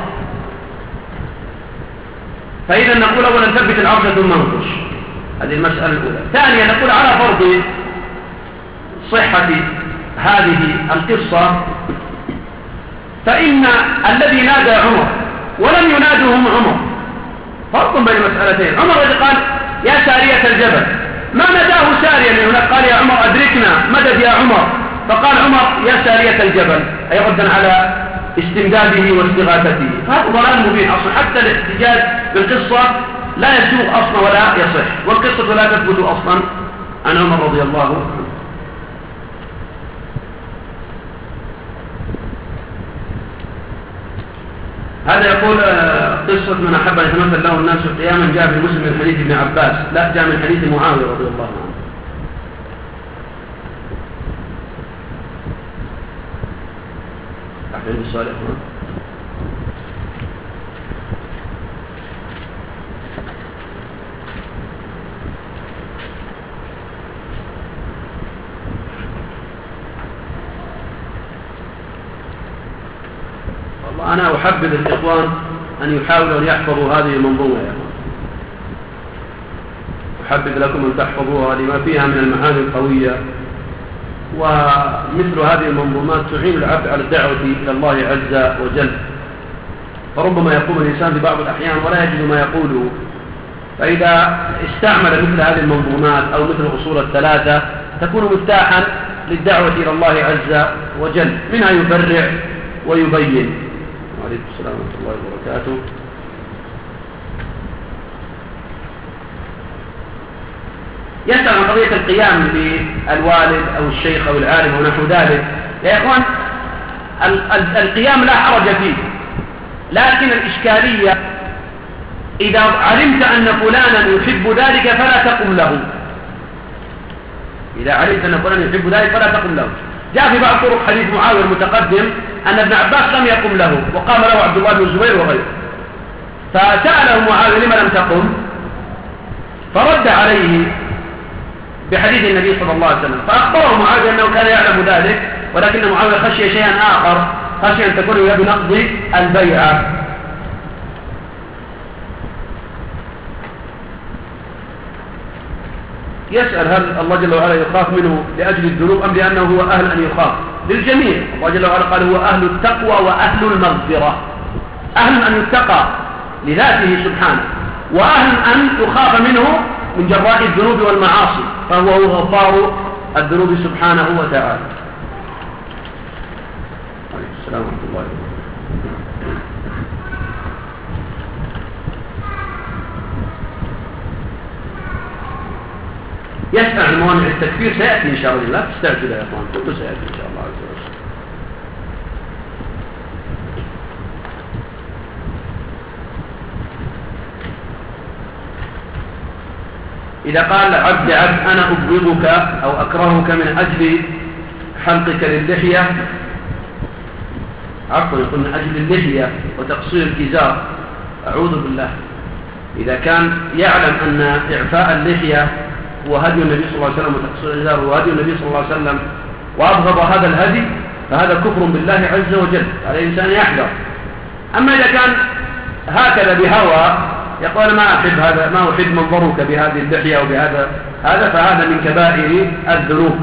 فإذا نقول أولا نثبت العرض ثم ننقش، هذه المسألة الأولى. ثانيا نقول على فرض صحة هذه القصة فإن الذي نادى عمر ولم ينادهم عمر فرق بين مسألتين. عمر الذي قال يا سارية الجبل ما ناداه ساريا من هناك، قال يا عمر أدركنا مدد يا عمر، فقال عمر يا سارية الجبل أي ردا على استمداده واستغاثته. فهذا ضلال مبين أصلا، حتى الاحتجاج بالقصة لا يسوق أصلا ولا يصح، والقصة لا تثبت أصلا عن عمر رضي الله عنه. هذا يقول قصة من أحب أن يتمثل له الناس قياما جاء في مسلم من حديث ابن عباس، لا جاء من حديث معاوية رضي الله عنه. أحد الصالح أنا أحبذ الإخوان أن يحاولوا أن يحفظوا هذه المنظومة يا أخوان. أحبذ لكم أن تحفظوها لما فيها من المعاني القوية، ومثل هذه المنظومات تعين العبد على الدعوة إلى الله عز وجل. فربما يقوم الإنسان في بعض الأحيان ولا يجد ما يقوله، فإذا استعمل مثل هذه المنظومات أو مثل الأصول الثلاثة تكون مفتاحا للدعوة إلى الله عز وجل، منها يبرع ويبين. وعليكم السلام ورحمة الله وبركاته. يسأل عن قضية القيام بالوالد أو الشيخ أو العالم أو نحو ذلك. يا إخوان القيام لا حرج فيه، لكن الإشكالية إذا علمت أن فلانا يحب ذلك فلا تقم له. إذا علمت أن فلانا يحب ذلك فلا تقم له. جاء في بعض طرق حديث معاوية المتقدم أن ابن عباس لم يقم له، وقام له عبد الله بن الزبير وغيره، فسأله معاوية لما لم تقم، فرد عليه بحديث النبي صلى الله عليه وسلم، فأخبره معاوية أنه كان يعلم ذلك، ولكن معاوية خشي شيئا آخر، خشي أن تكون له بنقض البيعة. يسأل هل الله جل وعلا يخاف منه لأجل الذنوب أم لأنه هو أهل أن يخاف؟ للجميع. الله جل وعلا قال هو أهل التقوى وأهل المغفرة، أهل أن يتقى لذاته سبحانه، وأهل أن يخاف منه من جراء الذنوب والمعاصي، فهو هو غفار الذنوب سبحانه وتعالى. السلام ورحمة الله وبركاته. يسأل عن موانع التكفير سيأتي إن شاء الله، لا تستعجل يا أخوان، كله سيأتي إن شاء الله عز وجل. إذا قال عبد عبد أنا أبغضك أو أكرهك من أجل حلقك للحية، عفوا يقول من أجل اللحية وتقصير الإزار، أعوذ بالله. إذا كان يعلم أن إعفاء اللحية هو هدي النبي صلى الله عليه وسلم وتقصير الإزار هو هدي النبي صلى الله عليه وسلم وأبغض هذا الهدي فهذا كفر بالله عز وجل، على الإنسان يحذر. أما إذا كان هكذا بهوى يقول ما أحب هذا، ما أحب منظرك بهذه اللحية أو بهذا هذا، فهذا من كبائر الذنوب.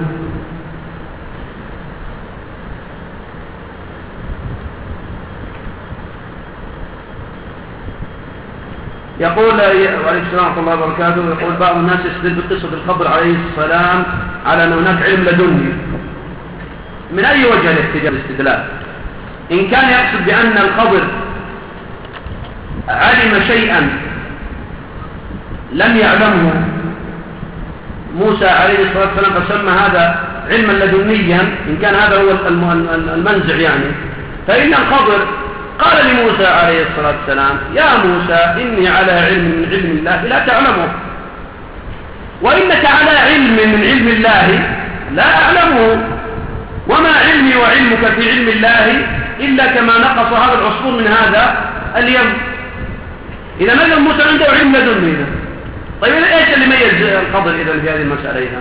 يقول وعليكم السلام ورحمة الله وبركاته، يقول بعض الناس يستدل بقصة الخضر عليه السلام على أن هناك علم لدني. من أي وجه الاستدلال؟ إن كان يقصد بأن الخضر علم شيئا لم يعلمه موسى عليه الصلاة والسلام فسمى هذا علما لدنيا، إن كان هذا هو المنزع يعني، فإن الخضر قال لموسى عليه الصلاة والسلام يا موسى إني على علم من علم الله لا تعلمه، وإنك على علم من علم الله لا أعلمه، وما علمي وعلمك في علم الله إلا كما نقص هذا العصفور من هذا اليوم. إذا نجد موسى عنده علم لدني. طيب إيش اللي ميز الخضر إذا في هذه المسألة إذن؟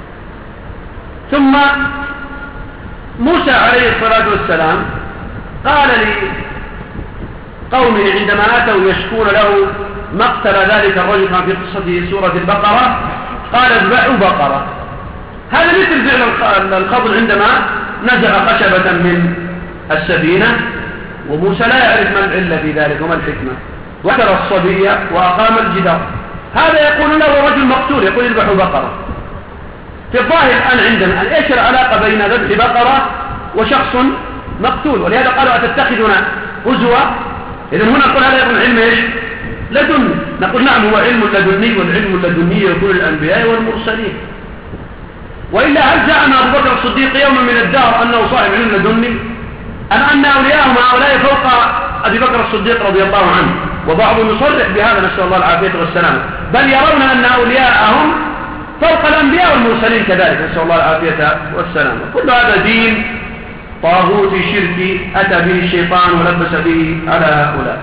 ثم موسى عليه الصلاة والسلام قال لقومه عندما أتوا يشكون له مقتل ذلك الرجل كان في قصة سورة البقرة قال اذبحوا بقرة. هذا مثل فعل الخضر عندما نزع خشبة من السفينة وموسى لا يعرف ما العلة في ذلك وما الحكمة، وترى الصبية وأقام الجدار. هذا يقول له رجل مقتول يقول اذبحوا بقرة. في الظاهر الآن عندنا ايش العلاقة بين ذبح بقرة وشخص مقتول؟ ولهذا قالوا أتتخذنا هزوا. إذن هنا نقول هذا يكون علم ايش؟ لدني. نقول نعم هو علم لدني، والعلم اللدني يكون الأنبياء والمرسلين. وإلا هل زعم أبو بكر الصديق يوما من الدهر أنه صاحب علم لدني؟ أم أن أولياءهم هؤلاء فوق أبي بكر الصديق رضي الله عنه؟ وبعضهم يصرح بهذا نسأل الله العافية والسلام، بل يرون أن أولياءهم فوق الأنبياء والمرسلين كذلك نسأل الله العافية والسلام. كل هذا دين طاغوتي شركي أتى به الشيطان ولبس به على هؤلاء.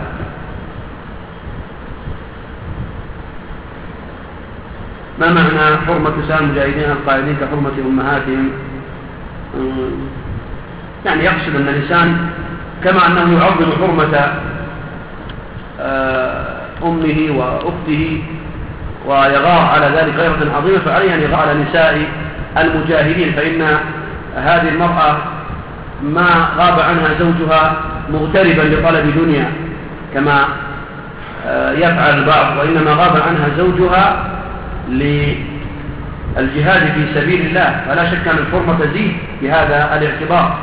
ما معنى حرمة نساء المجاهدين القائدين كحرمة أمهاتهم؟ يعني يقصد أن الإنسان كما أنه يعظم حرمة أمه وأخته ويغار على ذلك غيرة عظيمة، فعليه أن يغار على نساء المجاهدين، فإن هذه المرأة ما غاب عنها زوجها مغتربا لطلب دنيا كما يفعل البعض، وإنما غاب عنها زوجها للجهاد في سبيل الله، فلا شك أن الحرمة تزيد بهذا الاعتبار.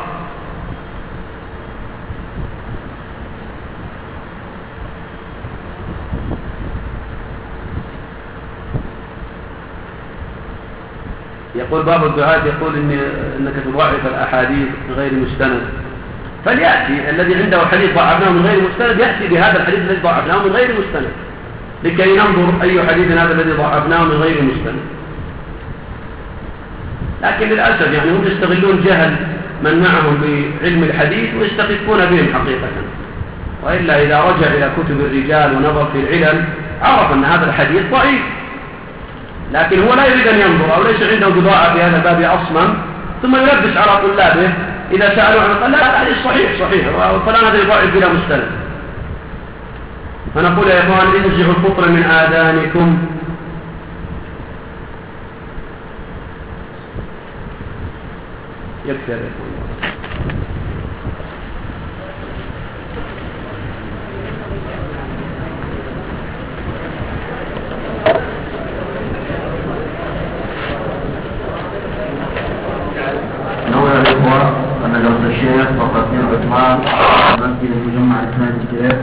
يقول بعض الدعاة يقول إن إنك تضعف الأحاديث غير مستند، فليأتي الذي عنده حديث ضعفناه من غير مستند يأتي بهذا الحديث الذي ضعفناه من غير مستند لكي ننظر أي حديث هذا الذي ضعفناه من غير مستند. لكن للأسف يعني هم يستغلون جهل من معهم بعلم الحديث ويستخفون بهم حقيقة، وإلا إذا رجع إلى كتب الرجال ونظر في العلل عرف أن هذا الحديث ضعيف، لكن هو لا يريد أن ينظر أو ليس عنده بضاعة في هذا الباب أصلا، ثم يلبس على طلابه إذا سألوا عنه قال لا الحديث صحيح صحيح فلان هذا يضاعف بلا مستند. فنقول يا إخوان انزعوا الفطر من آذانكم. يكفي يا إخوان. أن درس الشيخ فقط من عثمان مسجد المجمع الإسلامي الكبير